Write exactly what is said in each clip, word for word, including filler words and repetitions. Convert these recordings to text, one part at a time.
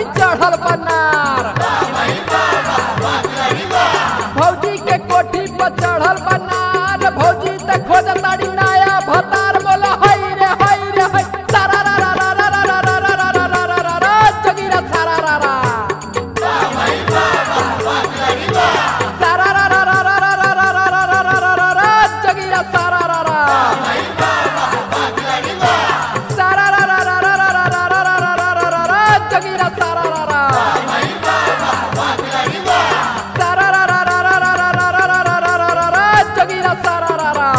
चढ़ल बनार भौजी के कोठी पर चढ़ल बनार भौजी त खोज ताड़ी नया भतार बोला हई रे हई रे हई सारा रा रा रा रा रा रा रा रा रा रा रा रा जगीरा सारा रा रा सारा रा रा रा रा रा रा रा रा रा रा रा रा जगीरा सारा रा रा सारा रा रा रा रा रा रा रा रा रा रा रा रा जगीरा सारा रा रा सारा रा रा रा रा रा रा रा रा रा रा रा रा जगीरा सारा रा रा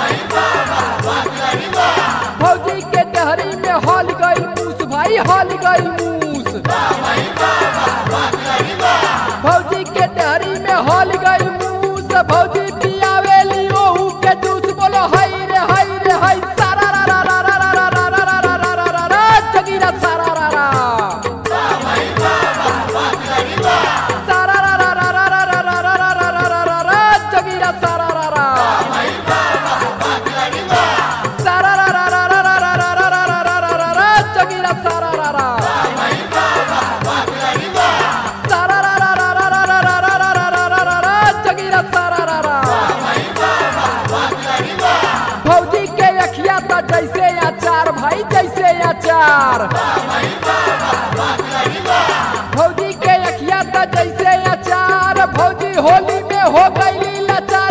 भौजी के टहरी में हॉल गई मूस भाई हॉल गई मूस भौजी के टहरी में हॉल गई मूस भौजी पियावेली ओहू के जूस बोलो हई रे हई रे हई सारा रा रा रा रा रा रा रा रा रा रा रा रा रा जगीरा सारा रा रा सारा रा रा रा रा रा रा रा रा रा रा रा रा रा जगीरा सारा रा रा सारा रा रा रा रा रा रा रा रा रा रा रा रा रा जगीरा सारा रा रा सारा रा रा रा रा रा रा रा रा रा रा रा रा रा जगीरा सारा रा रा भौजी के अखिया त जैसे अचार भाई जैसे अचार भौजी के अखिया त जैसे अचार भौजी होली में हो गई लाचार